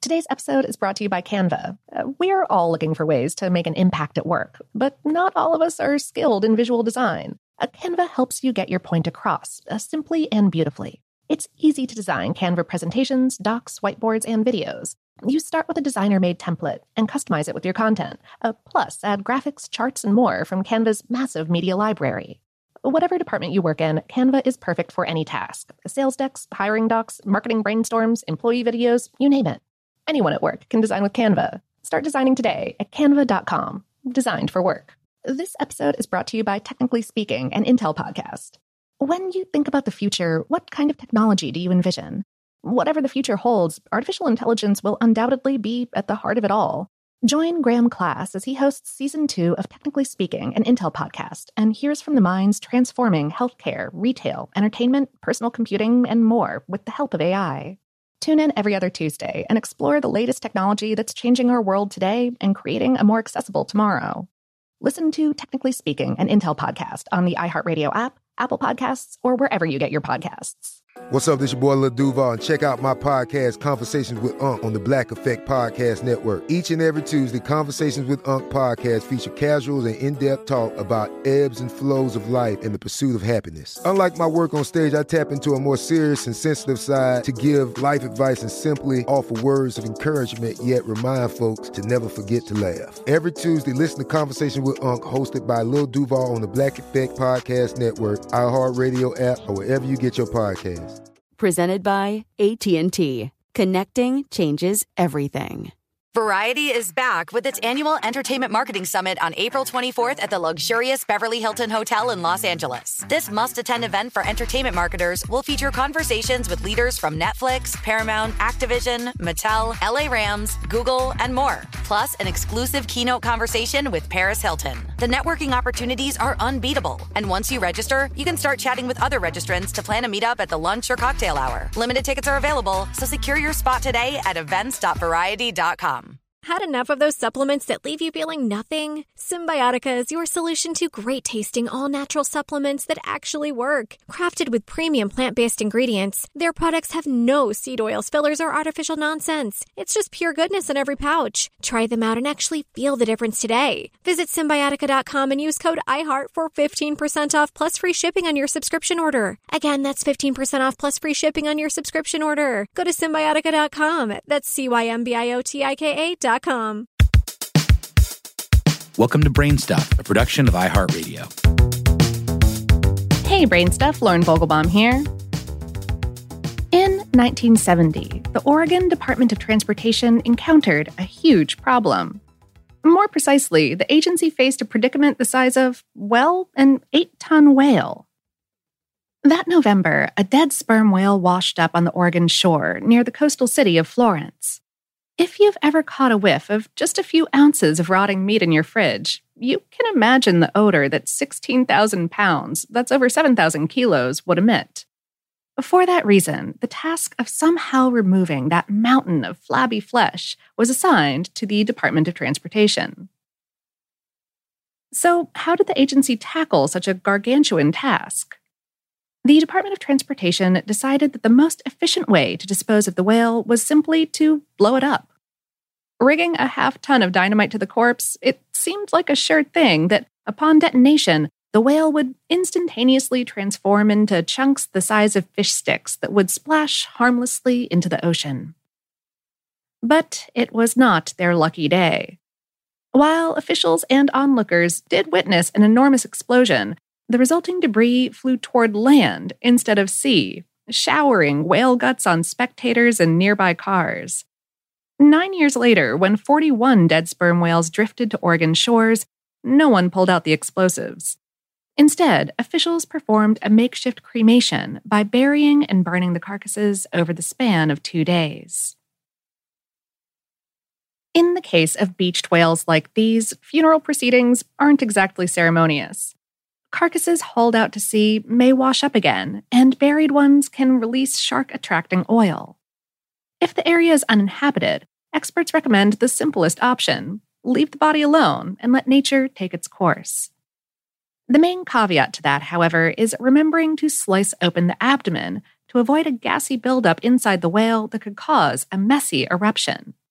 Today's episode is brought to you by Canva. We're all looking for ways to make an impact at work, but not all of us are skilled in visual design. Canva helps you get your point across, simply and beautifully. It's easy to design Canva presentations, docs, whiteboards, and videos. You start with a designer-made template and customize it with your content. Plus, add graphics, charts, and more from Canva's massive media library. Whatever department you work in, Canva is perfect for any task. Sales decks, hiring docs, marketing brainstorms, employee videos, you name it. Anyone at work can design with Canva. Start designing today at canva.com. Designed for work. This episode is brought to you by Technically Speaking, an Intel podcast. When you think about the future, what kind of technology do you envision? Whatever the future holds, artificial intelligence will undoubtedly be at the heart of it all. Join Graham Class as he hosts Season 2 of Technically Speaking, an Intel podcast, and hears from the minds transforming healthcare, retail, entertainment, personal computing, and more with the help of AI. Tune in every other Tuesday and explore the latest technology that's changing our world today and creating a more accessible tomorrow. Listen to Technically Speaking, an Intel podcast on the iHeartRadio app, Apple Podcasts, or wherever you get your podcasts. What's up, this your boy Lil Duval, and check out my podcast, Conversations with Unc, on the Black Effect Podcast Network. Each and every Tuesday, Conversations with Unc podcast feature casual and in-depth talk about ebbs and flows of life and the pursuit of happiness. Unlike my work on stage, I tap into a more serious and sensitive side to give life advice and simply offer words of encouragement, yet remind folks to never forget to laugh. Every Tuesday, listen to Conversation with Unc, hosted by Lil Duval on the Black Effect Podcast Network, iHeartRadio app, or wherever you get your podcasts. Presented by AT&T. Connecting changes everything. Variety is back with its annual Entertainment Marketing Summit on April 24th at the luxurious Beverly Hilton Hotel in Los Angeles. This must-attend event for entertainment marketers will feature conversations with leaders from Netflix, Paramount, Activision, Mattel, LA Rams, Google, and more. Plus, an exclusive keynote conversation with Paris Hilton. The networking opportunities are unbeatable. And once you register, you can start chatting with other registrants to plan a meetup at the lunch or cocktail hour. Limited tickets are available, so secure your spot today at events.variety.com. Had enough of those supplements that leave you feeling nothing? Symbiotica is your solution to great-tasting, all-natural supplements that actually work. Crafted with premium plant-based ingredients, their products have no seed oils, fillers, or artificial nonsense. It's just pure goodness in every pouch. Try them out and actually feel the difference today. Visit Symbiotica.com and use code IHEART for 15% off plus free shipping on your subscription order. Again, that's 15% off plus free shipping on your subscription order. Go to Symbiotica.com. That's CYMBIOTIKA.com. Welcome to Brainstuff, a production of iHeartRadio. Hey, Brainstuff, Lauren Vogelbaum here. In 1970, the Oregon Department of Transportation encountered a huge problem. More precisely, the agency faced a predicament the size of, well, an 8-ton whale. That November, a dead sperm whale washed up on the Oregon shore near the coastal city of Florence. If you've ever caught a whiff of just a few ounces of rotting meat in your fridge, you can imagine the odor that 16,000 pounds, that's over 7,000 kilos, would emit. For that reason, the task of somehow removing that mountain of flabby flesh was assigned to the Department of Transportation. So, how did the agency tackle such a gargantuan task? The Department of Transportation decided that the most efficient way to dispose of the whale was simply to blow it up. Rigging a half-ton of dynamite to the corpse, it seemed like a sure thing that, upon detonation, the whale would instantaneously transform into chunks the size of fish sticks that would splash harmlessly into the ocean. But it was not their lucky day. While officials and onlookers did witness an enormous explosion, the resulting debris flew toward land instead of sea, showering whale guts on spectators and nearby cars. 9 years later, when 41 dead sperm whales drifted to Oregon shores, no one pulled out the explosives. Instead, officials performed a makeshift cremation by burying and burning the carcasses over the span of 2 days. In the case of beached whales like these, funeral proceedings aren't exactly ceremonious. Carcasses hauled out to sea may wash up again, and buried ones can release shark-attracting oil. If the area is uninhabited, experts recommend the simplest option: leave the body alone and let nature take its course. The main caveat to that, however, is remembering to slice open the abdomen to avoid a gassy buildup inside the whale that could cause a messy eruption.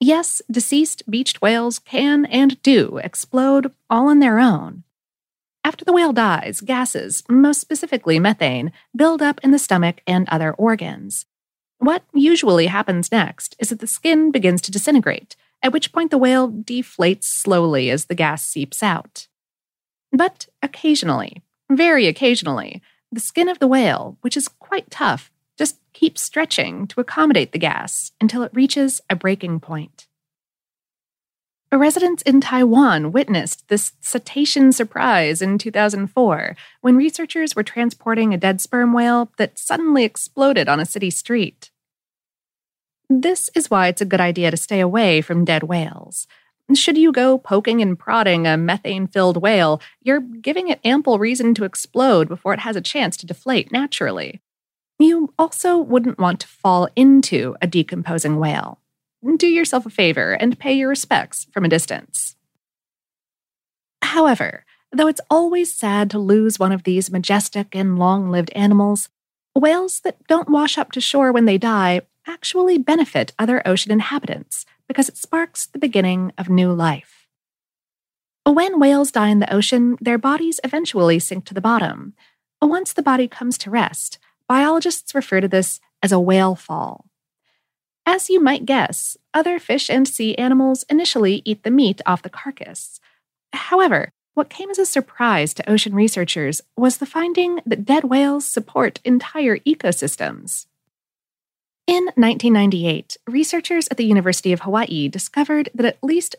Yes, deceased beached whales can and do explode all on their own. After the whale dies, gases, most specifically methane, build up in the stomach and other organs. What usually happens next is that the skin begins to disintegrate, at which point the whale deflates slowly as the gas seeps out. But occasionally, very occasionally, the skin of the whale, which is quite tough, just keeps stretching to accommodate the gas until it reaches a breaking point. Residents in Taiwan witnessed this cetacean surprise in 2004 when researchers were transporting a dead sperm whale that suddenly exploded on a city street. This is why it's a good idea to stay away from dead whales. Should you go poking and prodding a methane-filled whale, you're giving it ample reason to explode before it has a chance to deflate naturally. You also wouldn't want to fall into a decomposing whale. Do yourself a favor and pay your respects from a distance. However, though it's always sad to lose one of these majestic and long-lived animals, whales that don't wash up to shore when they die actually benefit other ocean inhabitants because it sparks the beginning of new life. When whales die in the ocean, their bodies eventually sink to the bottom. Once the body comes to rest, biologists refer to this as a whale fall. As you might guess, other fish and sea animals initially eat the meat off the carcass. However, what came as a surprise to ocean researchers was the finding that dead whales support entire ecosystems. In 1998, researchers at the University of Hawaii discovered that at least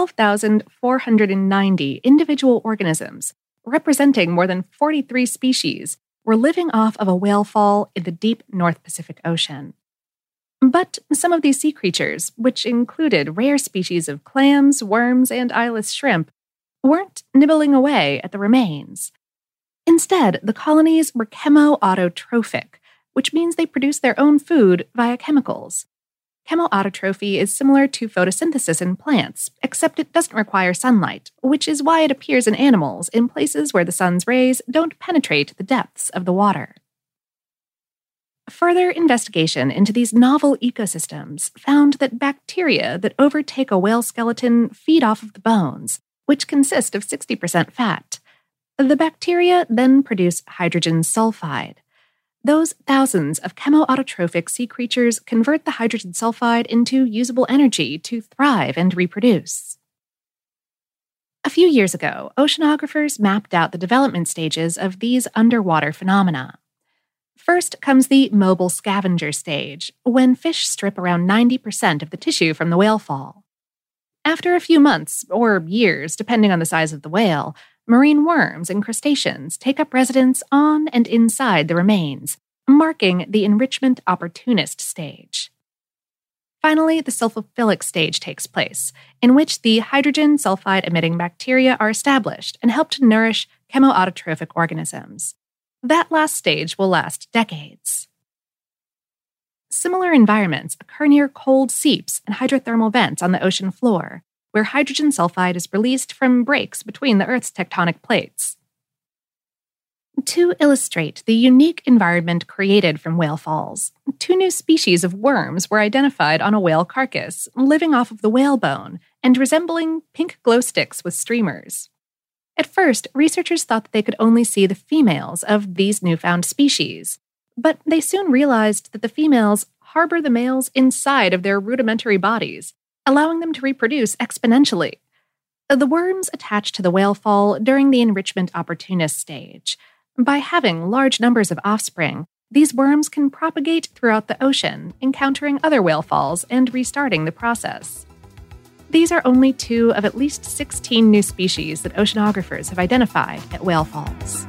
12,490 individual organisms, representing more than 43 species, were living off of a whale fall in the deep North Pacific Ocean. But some of these sea creatures, which included rare species of clams, worms, and eyeless shrimp, weren't nibbling away at the remains. Instead, the colonies were chemoautotrophic, which means they produce their own food via chemicals. Chemoautotrophy is similar to photosynthesis in plants, except it doesn't require sunlight, which is why it appears in animals in places where the sun's rays don't penetrate the depths of the water. Further investigation into these novel ecosystems found that bacteria that overtake a whale skeleton feed off of the bones, which consist of 60% fat. The bacteria then produce hydrogen sulfide. Those thousands of chemoautotrophic sea creatures convert the hydrogen sulfide into usable energy to thrive and reproduce. A few years ago, oceanographers mapped out the development stages of these underwater phenomena. First comes the mobile scavenger stage, when fish strip around 90% of the tissue from the whale fall. After a few months, or years, depending on the size of the whale, marine worms and crustaceans take up residence on and inside the remains, marking the enrichment opportunist stage. Finally, the sulfophilic stage takes place, in which the hydrogen sulfide-emitting bacteria are established and help to nourish chemoautotrophic organisms. That last stage will last decades. Similar environments occur near cold seeps and hydrothermal vents on the ocean floor, where hydrogen sulfide is released from breaks between the Earth's tectonic plates. To illustrate the unique environment created from whale falls, 2 new species of worms were identified on a whale carcass, living off of the whalebone and resembling pink glow sticks with streamers. At first, researchers thought that they could only see the females of these newfound species, but they soon realized that the females harbor the males inside of their rudimentary bodies, allowing them to reproduce exponentially. The worms attach to the whale fall during the enrichment opportunist stage. By having large numbers of offspring, these worms can propagate throughout the ocean, encountering other whale falls and restarting the process. These are only 2 of at least 16 new species that oceanographers have identified at whale falls.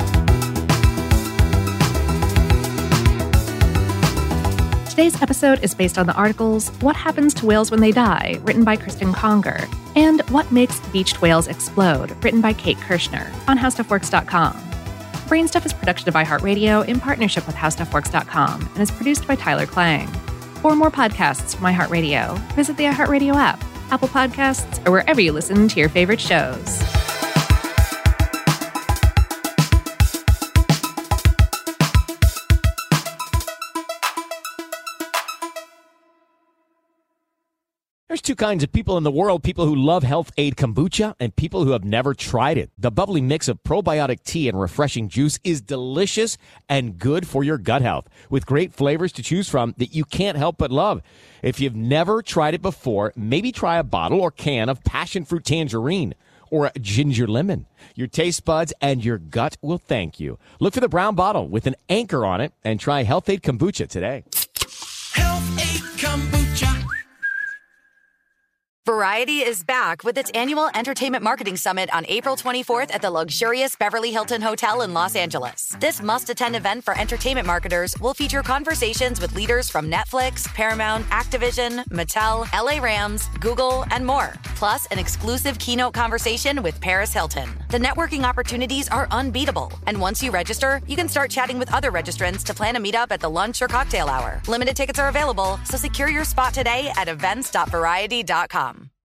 Today's episode is based on the articles What Happens to Whales When They Die, written by Kristen Conger, and What Makes Beached Whales Explode, written by Kate Kirshner, on HowStuffWorks.com. Brainstuff is a production of iHeartRadio in partnership with HowStuffWorks.com and is produced by Tyler Klang. For more podcasts from iHeartRadio, visit the iHeartRadio app, Apple Podcasts, or wherever you listen to your favorite shows. There's two kinds of people in the world, people who love Health Aid Kombucha and people who have never tried it. The bubbly mix of probiotic tea and refreshing juice is delicious and good for your gut health, with great flavors to choose from that you can't help but love. If you've never tried it before, maybe try a bottle or can of passion fruit tangerine or a ginger lemon. Your taste buds and your gut will thank you. Look for the brown bottle with an anchor on it and try Health Aid Kombucha today. Health Aid Kombucha. Variety is back with its annual Entertainment Marketing Summit on April 24th at the luxurious Beverly Hilton Hotel in Los Angeles. This must-attend event for entertainment marketers will feature conversations with leaders from Netflix, Paramount, Activision, Mattel, LA Rams, Google, and more. Plus, an exclusive keynote conversation with Paris Hilton. The networking opportunities are unbeatable. And once you register, you can start chatting with other registrants to plan a meetup at the lunch or cocktail hour. Limited tickets are available, so secure your spot today at events.variety.com.